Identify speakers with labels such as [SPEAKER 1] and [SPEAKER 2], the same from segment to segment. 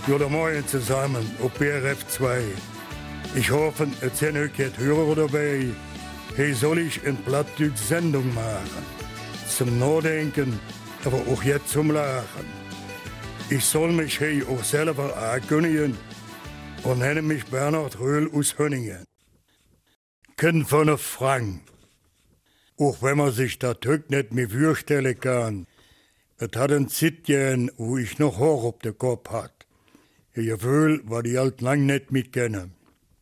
[SPEAKER 1] Guten Morgen zusammen auf BRF 2. Ich hoffe, es sind euch jetzt Hörer dabei. Hier soll ich in Plattdeutsch Sendung machen. Zum Nachdenken, aber auch jetzt zum Lachen. Ich soll mich hier auch selber ankündigen und nenne mich Bernhard Röhl aus Hönningen. Kind von einer Frank. Auch wenn man sich das heute nicht mehr vorstellen kann. Es hat ein Zeitchen, wo ich noch Haar auf den Kopf hatte. Ihr Gefühl, was die halt lang nicht mitkennen.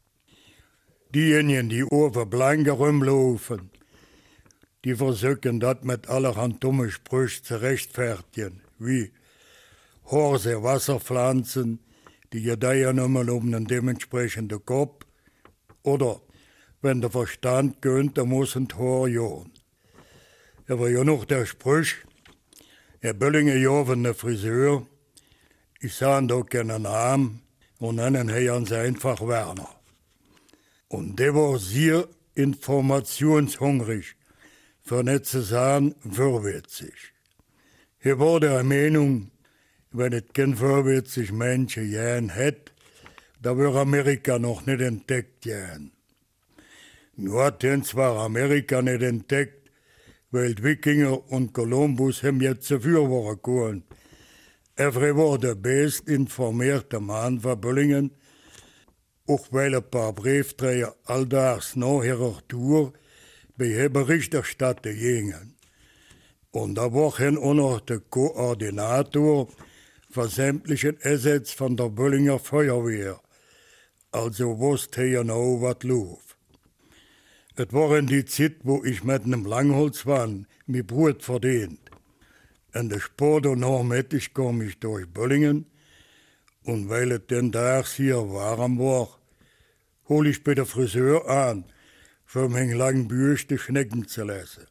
[SPEAKER 1] Diejenigen, die over blanke rumlaufen, die versuchen das mit allerhand dummen Sprüchen zu rechtfertigen, wie Horse Wasserpflanzen, die gedeihen immer um den dementsprechenden Kopf, oder wenn der Verstand gönnt, dann muss ein Tor jagen. Aber ja noch der Spruch, er Böllinge joven der Friseur, ich sah da keinen Namen und nennen ihn uns einfach Werner. Und der war sehr informationshungrig, für nicht zu sagen, vorwitzig. Er war der Meinung, wenn es kein vorwitzig Menschen gern hätte, da wäre Amerika noch nicht entdeckt gern. Nur hat ihn zwar Amerika nicht entdeckt, weil die Wikinger und Kolumbus ihm jetzt zuvor waren gekommen. Er war der bestinformierte Mann von Böllingen, auch weil ein paar Briefträger alltags nach ihrer Tour bei ihm Bericht erstatten gingen. Und da war er auch noch der Koordinator für sämtliche Assets von der Böllinger Feuerwehr. Also wusste er genau, was lief. Es war in die Zeit, wo ich mit einem Langholzwahn mein Brot verdient. In der Sport und nachmittag kam ich durch Böllingen und weil es den Tag hier warm war, hol ich bei der Friseur an, für meinen langen Bürste schnecken zu lassen.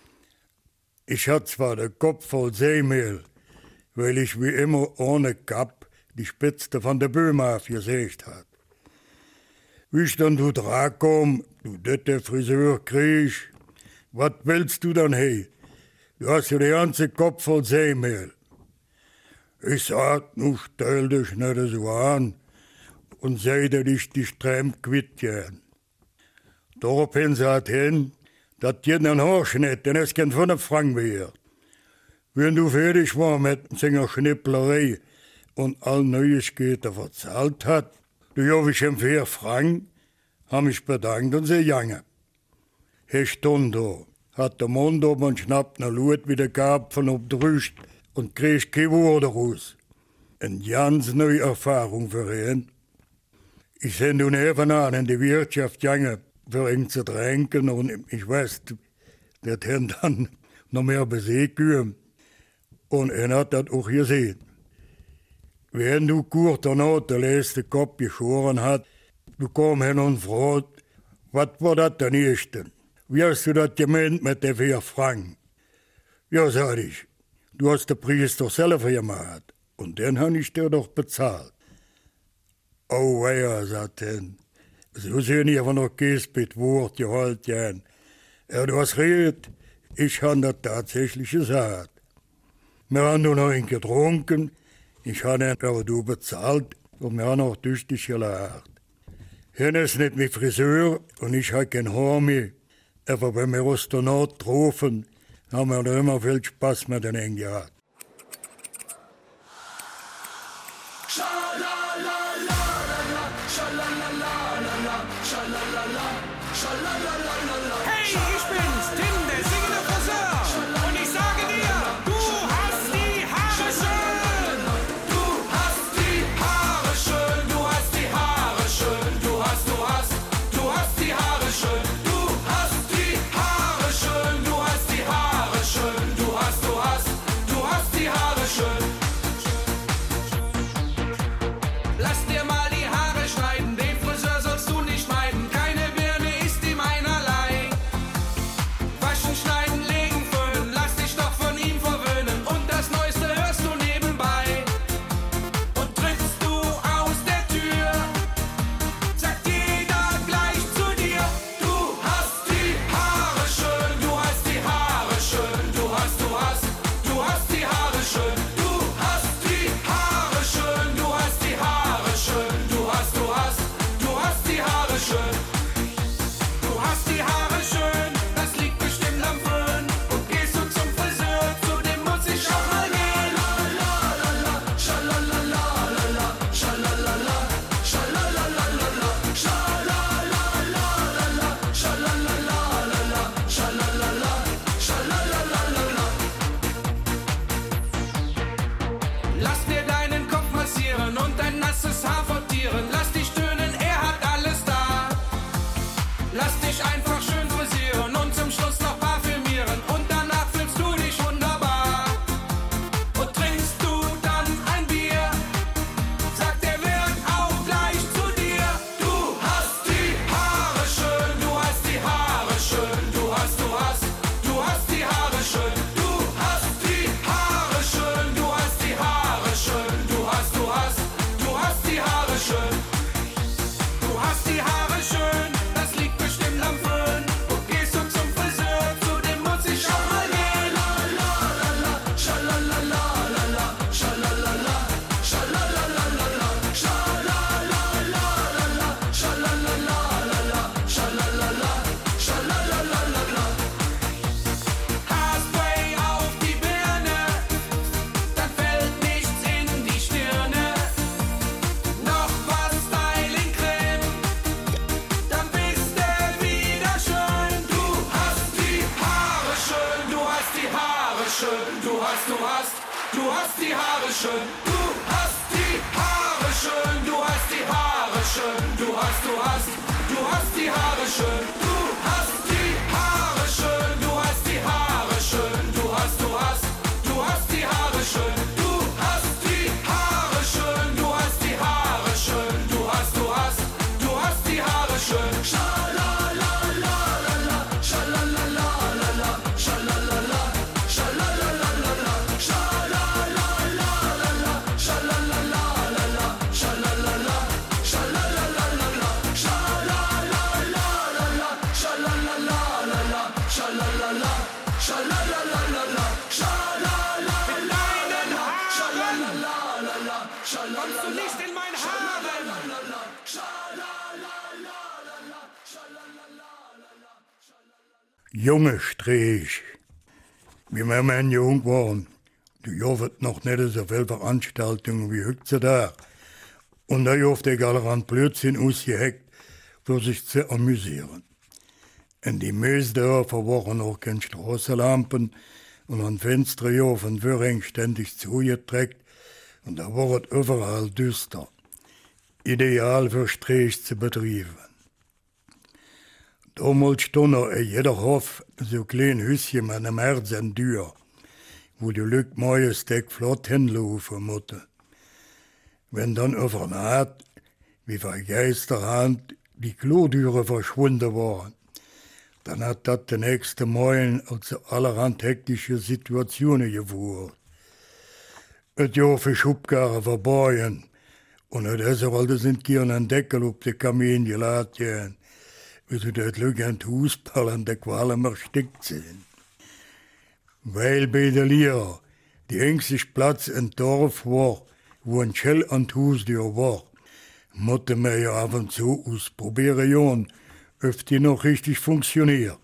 [SPEAKER 1] Ich hatte zwar den Kopf voll Seemehl, weil ich wie immer ohne Kapp die Spitze von der Böhme aufgesägt hat. Wie ich dann du dran komm, du der Friseur kriegst, was willst du dann hey? Du hast ja den ganzen Kopf voll Seemehl. Ich sag, nu stell dich nicht so an und sei dir dich die Strem quitt gern. Daraufhin sagt hin, dass dir ein Haarschnitt, denn es kein 5 Franken wert. Wenn du fertig war mit seiner Schnipplerei und all Neuigkeiten verzahlt hat, du habe ich ihm 4 Franken, haben mich bedankt und sie gegangen. He stund da, hat der Mund oben und schnappt ne Lut wie der Karpfen ob die Rüst und kriegt kein Wort raus. Eine ganz neue Erfahrung für ihn. Ich bin nun eben an in die Wirtschaft gegangen, für ihn zu trinken und ich weiß, der hat dann noch mehr besiegt und er hat das auch gesehen. Wenn du kurz danach der letzte Kopf geschoren hat, du komm hin und fragt, was war das denn erste? Wie hast du das gemeint mit den 4 Franken? Ja, sag ich, du hast den Priester selber gemacht und den habe ich dir doch bezahlt. Oh, ja, sagt er, so sehen ich aber noch kein Wort gehalten. Ja, du hast recht, ich habe das tatsächlich gesagt. Wir haben nur noch einen getrunken, ich habe ihn aber du bezahlt und wir haben auch tüchtig gelacht. Hier ist nicht mein Friseur und ich habe kein Haar mehr. Aber wenn wir uns danach getroffen, haben wir da immer viel Spaß mit den gehabt.
[SPEAKER 2] Hey, ich bin's, Tim, der singende Friseur. Und ich sage dir, du hast die Haare schön. Du hast die Haare schön, du hast die Haare schön. Du hast die Haare schön. Du hast die Haare schön, du hast die Haare schön. Du hast die Haare schön. Lass dir mal die Haare schneiden, den Friseur sollst du nicht meiden. Keine Birne ist ihm einerlei. Lass dir deinen Kopf massieren und dein nasses Haar fottieren. Lass dich stöhnen, er hat alles da. Lass dich einfach schön frisieren und zum Schluss noch parfümieren. Und danach fühlst du dich wunderbar. Und trinkst du dann ein Bier, sagt der Wirt auch gleich zu dir. Du hast die Haare schön, du hast die Haare schön. Du hast die Haare schön. Du hast die Haare schön, du hast die Haare schön. Du hast die Haare schön. Du hast die Haare schön, das liegt bestimmt am Föhn. Und gehst du zum Friseur, zu dem muss ich auch mal gehen. La la la la, schalalala, la la, schalalala, schalalala, la la, schalalala, la la, schalalala, la la, schalalala, schalalala, la la. Haarspray auf die Birne, dann fällt nichts in die Stirne. Noch was Styling-Creme, dann bist du wieder schön. Du hast die Haare schön, du hast die Haare schön. Du hast die Haare schön. Du hast die Haare schön, du hast die Haare schön. Du hast die Haare schön. Du hast die Haare schön, du hast die Haare schön. Du hast die Haare schön. Du hast die Haare schön, du hast die Haare schön. Du hast die Haare schön. Schalalala, schalalala, schalalala, schalalala, schalalala, schalalala, schalalala, schalalala, schalalala, schalalala, schalalala, schalalala, schalalala. Kommst du nicht in mein Harem?
[SPEAKER 1] Junge Streich, wie wir mein jung waren, du jovet noch nicht so viel Veranstaltungen wie heutzutage. Und da joft ich allerhand Blödsinn ausgeheckt, für sich zu amüsieren. In die meisten Dörfer waren auch keine Straßenlampen und an Fenstern jofen Wöring ständig zugedreckt und da war es überall düster. Ideal für Streich zu betreiben. Damals stand noch in jeder Hof so ein kleines Hüsschen mit einem Herz an Tür, wo die Leute majestät flott hinlaufen mussten. Wenn dann über Nacht, wie bei Geisterhand, die Klotüre verschwunden waren, dann hat das den nächsten Morgen als allerhand hektische Situationen geführt. Es Jahr für Schubkarren verborgen und es sollte sind Kirchen einen Deckel auf den Kamin geladen, wie sie das Leute an den Fußball an der Qualen erstickt sind. Weil bei der Lehrer die engste Platz im Dorf war, wo ein Schell an den Haustür war, musste man ja ab und zu ausprobieren, ob die noch richtig funktioniert.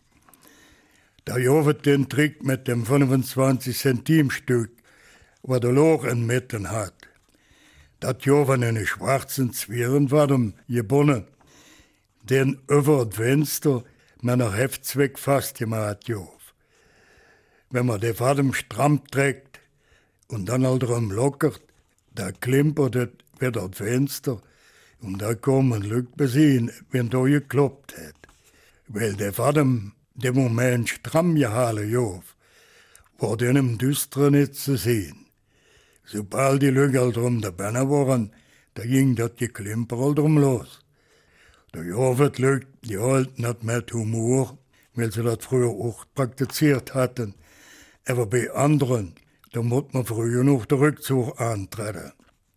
[SPEAKER 1] Da jovet den Trick mit dem 25-Centim-Stück, was der Loch in Mitten hat. Das joven eine schwarzen Zwirnwadem gebunden, den über das Fenster mit einer Heftzweck festgemacht jof. Wenn man den Wadem stramm trägt und dann halt drum lockert, da klimpert es wieder das Fenster und da kommen Leute besehen, wenn da gekloppt hat. Weil der Wadem dem Moment stramm gehalten jof, war den im Düsteren nicht zu sehen. Sobald die Leute drum dabei waren, da ging das Geklimper drum los. Da jovet Leute, die halten das mit Humor, weil sie das früher auch praktiziert hatten. Aber bei anderen, da muss man früher noch den Rückzug antreten.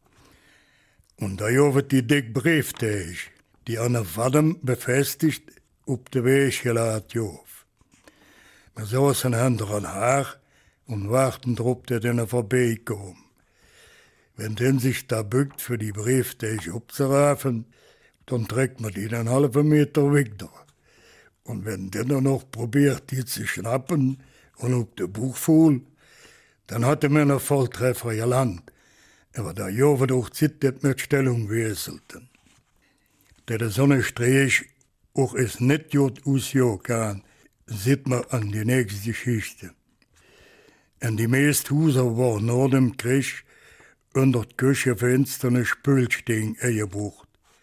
[SPEAKER 1] Und da jovet die dick Brieftäge, die an der Wadem befestigt, auf den Weg geladen jof. Wir saßen hinter ein Haar und warten drauf, dass er vorbeikommt. Wenn den sich da bückt, für die Brieftäge abzuraffen, dann trägt man die einen halben Meter weg da. Und wenn der dann noch probiert, die zu schnappen und auf den Buch fuhl, dann hatte man einen Volltreffer gelandet. Aber da Jahre doch zittert mit Stellung wieselten. Der Sonnenstrich auch es nicht gut ausjagen kann, sieht man an die nächste Geschichte. Und die meisten Häuser waren nach dem Krieg unter die Küchenfenster ein Spülsting eingebucht.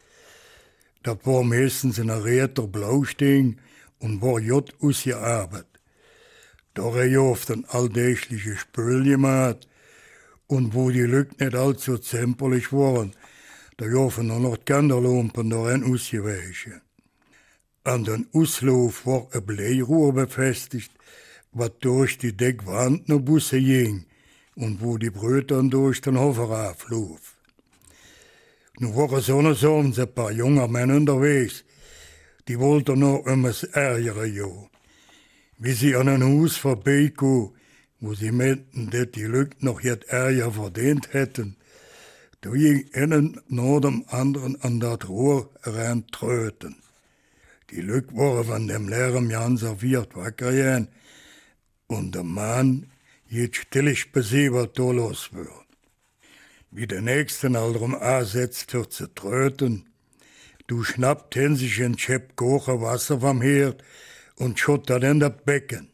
[SPEAKER 1] Das war meistens ein Räder Blausting und war jott ausgearbeitet. Da habe ich oft ein alltägliche Spül gemacht und wo die Leute nicht allzu zimperlich waren, da haben nur noch die Kinderlampen darin ausgewichen. An den Auslauf war ein Bleirohr befestigt, was durch die Deckwand nach Busse ging und wo die Bröte dann durch den Hofer auflief. Nun waren sonnabends ein paar junge Männer unterwegs, die wollten noch das ärgere Jahr. Wie sie an ein Haus vorbeikamen, wo sie meinten, dass die Leute noch jetzt Ärger verdient hätten, da ging einen nach dem anderen an das Rohr reintröten. Die Leute waren von dem leeren Jan serviert wacker gehen und der Mann jetzt stillig besiebert da los wird. Wie der Nächste allerum ansetzt wird zu tröten, du schnappt hin sich ein Schäpp kochen Wasser vom Herd und schott das in das Becken.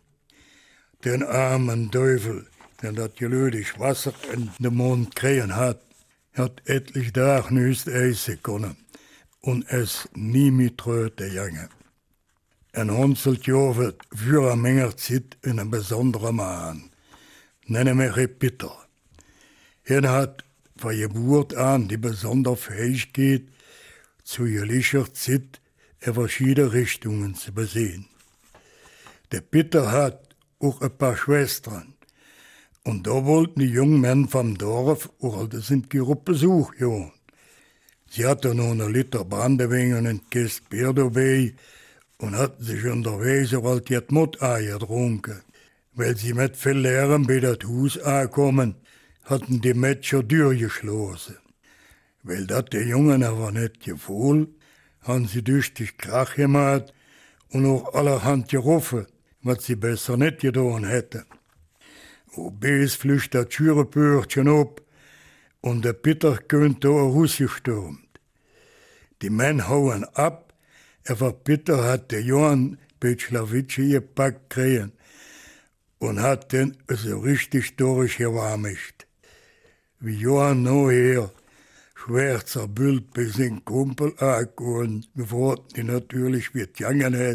[SPEAKER 1] Den armen Teufel, der das gelödig Wasser in den Mund kriegen hat etlich Tage nicht essen können und es nie mit Tröte gegangen. Ein Hunzelt jovet für eine Menge Zeit in einem besonderen Mann. Nennen wir Peter. Er hat von Geburt an die besondere Fähigkeit, zu jeglicher Zeit in verschiedene Richtungen zu besehen. Der Peter hat auch ein paar Schwestern. Und da wollten die jungen Männer vom Dorf auch das in die Besuch gehen. Sie hatten noch einen Liter Brandewein und eine Kiste Bier dabei und hatten sich unterwegs auch halt die Mott-Eier getrunken. Weil sie mit viel Lehren bei das Haus ankommen, hatten die Mädchen durchgeschlossen. Weil das die Jungen aber nicht gefühlt, haben sie tüchtig Krach gemacht und auch allerhand gerufen, was sie besser nicht getan hätten. Obeis flücht das Schürebürchen ab und der Peter könnte da rausgestürmt. Die Männer hauen ab, aber Peter hat den Johann Petschlawitschi gepackt kriegen und hat den so richtig durchgewärmt. Wie Johann nachher schwer zerbüllt bei seinem Kumpel angekommen, befragt ihn natürlich, wie es gegangen hat.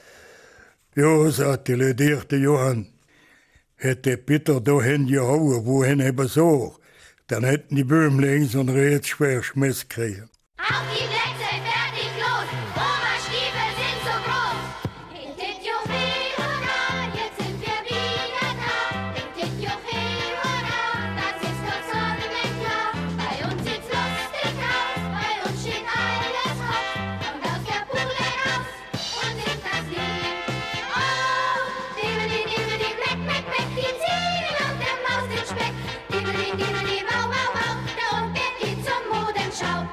[SPEAKER 1] Ja, sagt der ledierte Johann, hätte Peter da hingehauen, wohin er besorgt, dann hätten die Böhmen links und rechts schwer Schmiss kriegen.
[SPEAKER 3] Auf die Plätze, fertig, los! Oberstiefel sind so groß! Hintet Juche, hurra, jetzt sind wir wieder da! Hintet Juche, hurra, das ist doch sonnenklar! Bei uns sieht's lustig aus, bei uns steht alles auf! Kommt aus der Bude raus und singt das Lied! Oh, dibbeli, meck, meck, meck, die Ziegen und der Maus den Speck! Dibbeli, mau, mau, mau, der Unbett geht zum Modenschau!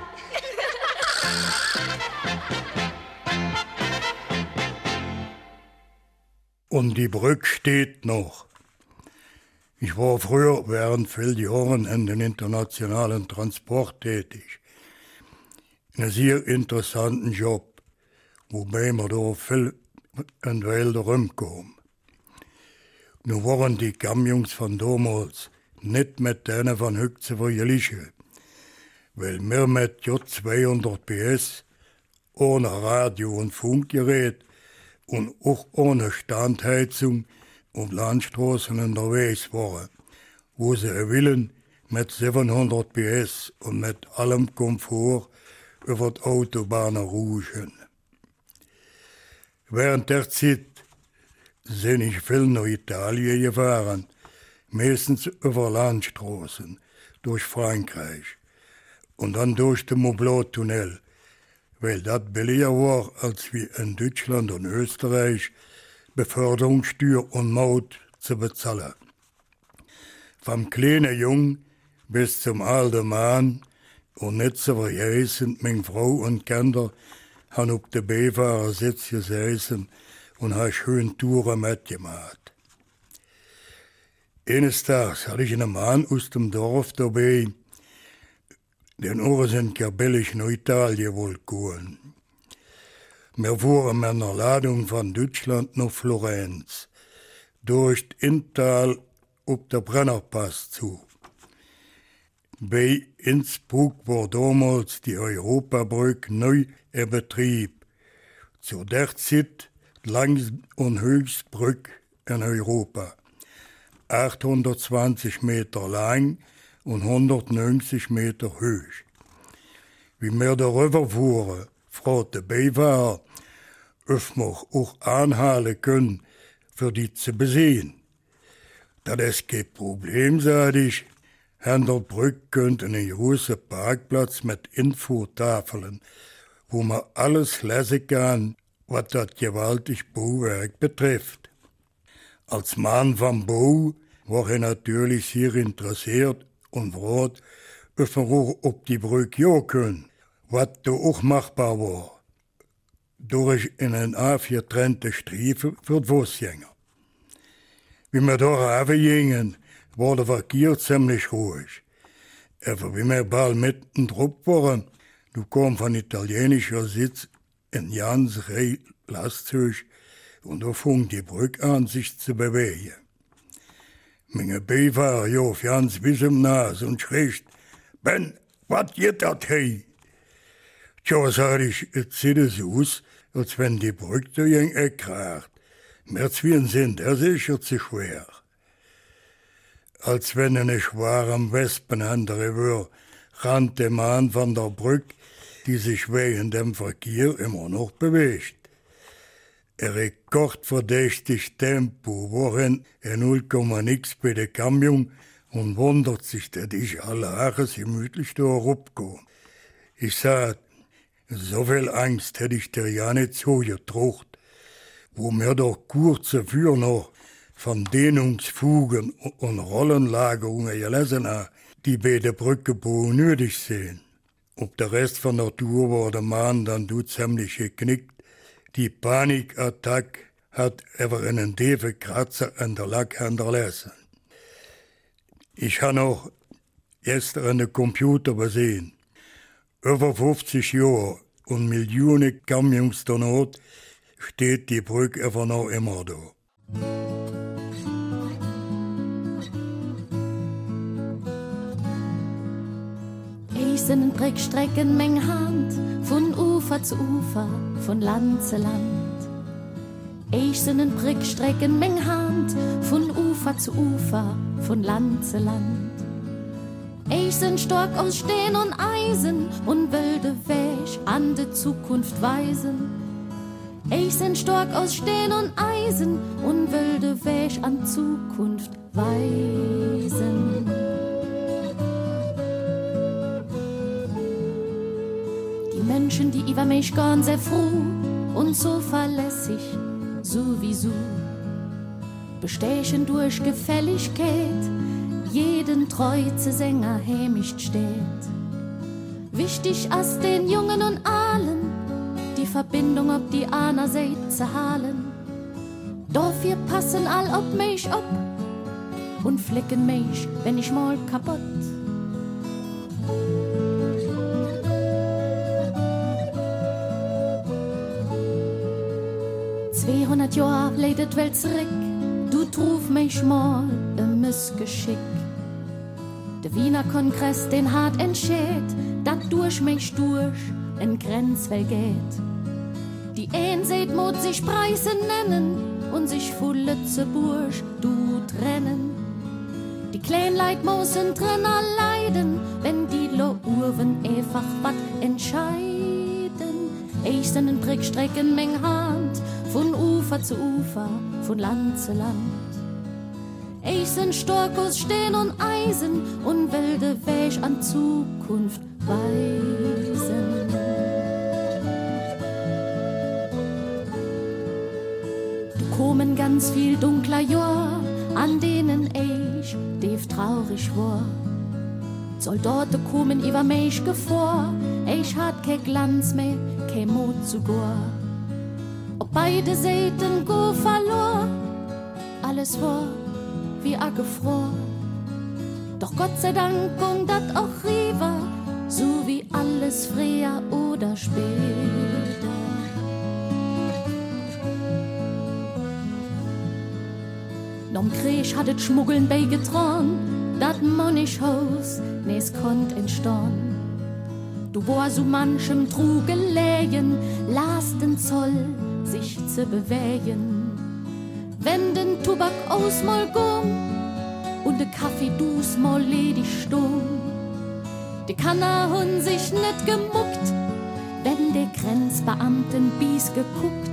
[SPEAKER 1] Und die Brücke steht noch. Ich war früher während vielen Jahren in den internationalen Transport tätig. Einen sehr interessanten Job, wobei wir da viel in Wälder rumkamen. Nun waren die Camions von damals nicht mit denen von heute zu vergleichen, weil wir mit 200 PS ohne Radio- und Funkgerät und auch ohne Standheizung auf Landstraßen unterwegs waren, wo sie willen mit 700 PS und mit allem Komfort über die Autobahnen ruschen. Während der Zeit sind ich viel nach Italien gefahren, meistens über Landstraßen, durch Frankreich und dann durch den Moblot-Tunnel, weil das billiger war als wie in Deutschland und Österreich Beförderungssteuer und Maut zu bezahlen. Vom kleinen Jung bis zum alten Mann und nicht zu vergessen, meine Frau und Kinder haben auf dem Beifahrersitz gesessen und haben schön Touren mitgemacht. Eines Tages hatte ich einen Mann aus dem Dorf dabei, den Ohren sind ja billig nach Italien wohl gegangen. Wir fuhren mit einer Ladung von Deutschland nach Florenz, durch das Inntal auf der Brennerpass zu. Bei Innsbruck war damals die Europabrücke neu in Betrieb. Zu der Zeit die längste und höchste Brücke in Europa. 820 Meter lang und 190 Meter hoch. Wie wir darüber fuhren, fragte Beifahrer, ob wir auch anhalten können, für die zu besehen. Das ist kein Problem, sagte ich. An der Brücke könnte ein großer Parkplatz mit Infotafeln, wo man alles lesen kann, was das gewaltige Bauwerk betrifft. Als Mann vom Bau war ich natürlich sehr interessiert und fragte, ob wir auch auf die Brücke ja können, was da auch machbar war. Durch einen abgetrennten Streifen für die Fußgänger. Wie wir da raufgingen, war der Verkehr ziemlich ruhig. Aber wie wir bald mitten drauf waren, du kam von italienischer Sitz ein ganz Lastzug und da fing die Brücke an, sich zu bewegen. Meine Beifahrer ja ganz bis um Nase und schrie, Ben, was geht das hier? Tja, sag ich, jetzt sieht es aus, als wenn die Brücke durch ein Eck kracht. Wir zwei sind, der sicher zu schwer. Als wenn eine Schwar am Wespenhändler war, rannte der Mann von der Brücke, die sich wegen dem Verkehr immer noch bewegt. Er rekordverdächtig Tempo, worin er 0,nix bei der Camion und wundert sich, dass ich alle Haare gemütlich da herabkomme. Ich sag, so viel Angst hätte ich dir ja nicht so getracht, wo mir doch kurz dafür noch von Dehnungsfugen und Rollenlagerungen gelesen haben, die bei der Brückenbau nötig sind. Ob der Rest von der Tour war der Mann dann ziemlich geknickt. Die Panikattacke hat aber einen tiefen Kratzer an der Lack hinterlassen. Ich habe noch gestern den Computer gesehen. Über 50 Jahre und Millionen Camions danach steht die Brücke einfach noch immer da.
[SPEAKER 4] Ich sind Brückstrecken meng Hand, von Ufer zu Ufer, von Land zu Land. Ich sind Brückstrecken meng Hand, von Ufer zu Ufer, von Land zu Land. Ich sind stark aus Stehen und Eisen und will de Weg an de Zukunft weisen. Ich sind stark aus Stehen und Eisen und will de Weg an Zukunft weisen. Die Menschen, die über mich gehen, sehr froh und so verlässig, sowieso. Bestechen durch Gefälligkeit, jeden treu zu Sänger hämischt steht. Wichtig als den Jungen und allen, die Verbindung ob die einer seid zu halen. Doch wir passen all ob mich ob und flicken mich, wenn ich mal kaputt. ...200 Jahre leidet Welt zurück, du truf mich mal ein Missgeschick. Der Wiener Kongress den hart entschied, dat durch mich durch en Grenzwell geht. Die ein seht Mut sich Preise nennen und sich von Lützeburg du trennen. Die Kleinleit müssen drinner leiden, wenn die Lo-Urven einfach wat entscheiden. Ich sind in Brickstrecken meng Hand, von Ufer zu Ufer, von Land zu Land. Ich sind stark aus Stehen und Eisen und will de Weg an Zukunft weisen. Da kommen ganz viel dunkler Jahr, an denen ich tief traurig war. Soldaten kommen über mich gefahr, ich hat kein Glanz mehr, kein Mut zu gar. Ob beide Seiten go verlor, alles war wie a gefror. Doch Gott sei Dank kommt dat auch rüber, so wie alles früher oder später. Nom Krieg hat et Schmuggeln beigetragen, dat dat man nicht Haus, nes konnt entstehen. Du war so manchem Trug gelegen, las den Zoll sich zu bewegen. Wenn den Tobak aus mal gung und de Kaffee dus mal ledig stung, die Kanner hun sich net gemuckt, wenn der Grenzbeamten bies geguckt.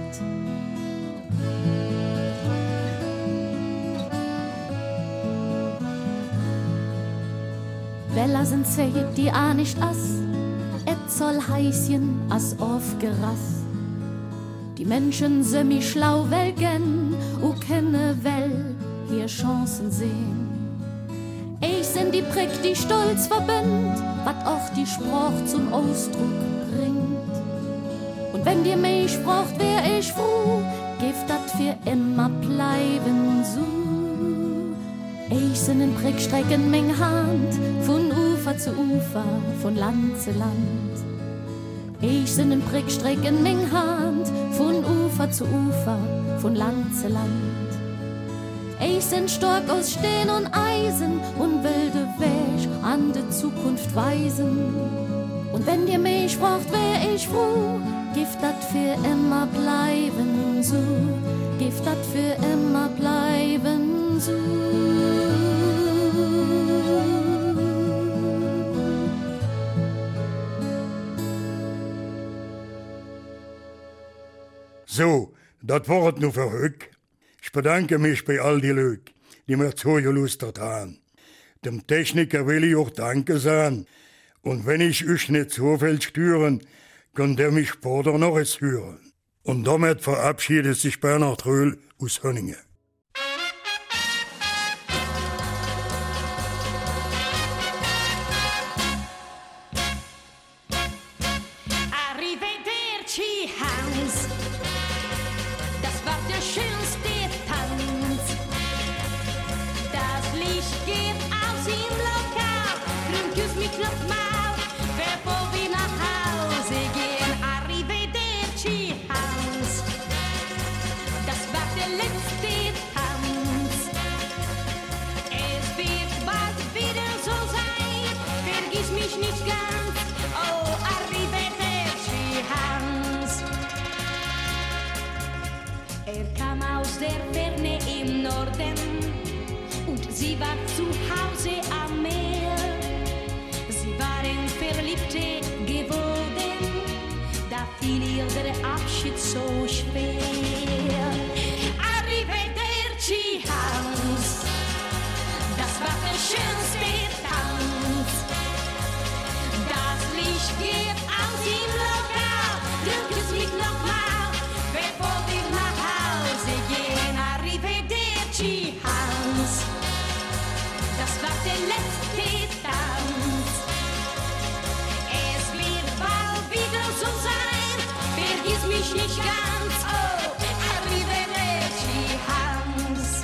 [SPEAKER 4] Bella sind Zeit, die a nicht ass, et soll heißen as aufgerass. Die Menschen semi schlau welgen, o kenne well hier Chancen sehen. Ich sind die Prick, die stolz verbindt, wat auch die Spruch zum Ausdruck bringt. Und wenn dir mich braucht, wär ich froh, gift dat für immer bleiben so. Ich sind in Prickstrecken meng Hand, von Ufer zu Ufer, von Land zu Land. Ich sind in Prickstrecken meng Hand, von Ufer zu Ufer, von Land zu Land. Ich sind stark aus Stehen und Eisen und will de Weg an de Zukunft weisen. Und wenn dir mich braucht, wär ich froh, gift dat für immer bleiben so, gift dat für immer bleiben so.
[SPEAKER 1] So, dat Wort nu verhück. Ich bedanke mich bei all die Leute, die mir zugelustert haben. Dem Techniker will ich auch Danke sagen. Und wenn ich euch nicht so viel stören, könnt ihr mich später noch es hören. Und damit verabschiedet sich Bernhard Röhl aus Hönningen.
[SPEAKER 5] Arrivederci, Hans. Das war der schönste Tanz. Das Licht geht aus im Lokal. Drum küss mich noch mal, bevor wir nach Hause gehen. Arrivederci, Hans. Das war der letzte Tanz. Es wird bald wieder so sein. Vergiss mich nicht ganz. Oh, arrivederci, Hans. Er kam aus der Ferne im Norden und sie war zu Hause am Meer. Sie waren Verliebte geworden, da fiel ihr der Abschied so schwer. Arrivederci, Hans, das war der schönste Tanz. Das Licht geht aus im Lokal, du küsst mich noch mal, bevor wir nach Hause gehen. Arrivederci, Hans, das war der letzte Tanz. Es wird bald wieder so sein, vergiss mich nicht ganz. Oh, arrivederci, Hans.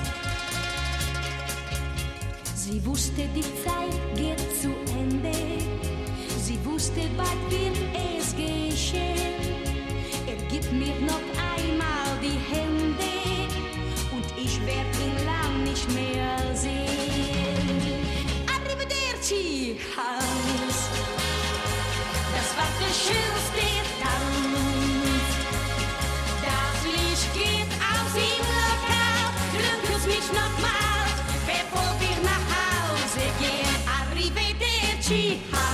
[SPEAKER 5] Sie wusste, die Zeit geht zu Ende. Sie wusste, bald wird es geschehen. Er gibt mir noch einmal die Hände und ich werd ihn lang nicht mehr sehen. Arrivederci, Hans. Das war der schönste Tanz. Das Licht geht aus im Lokal. Drum küss mich noch mal, bevor wir nach Hause gehen. Arrivederci, Hans.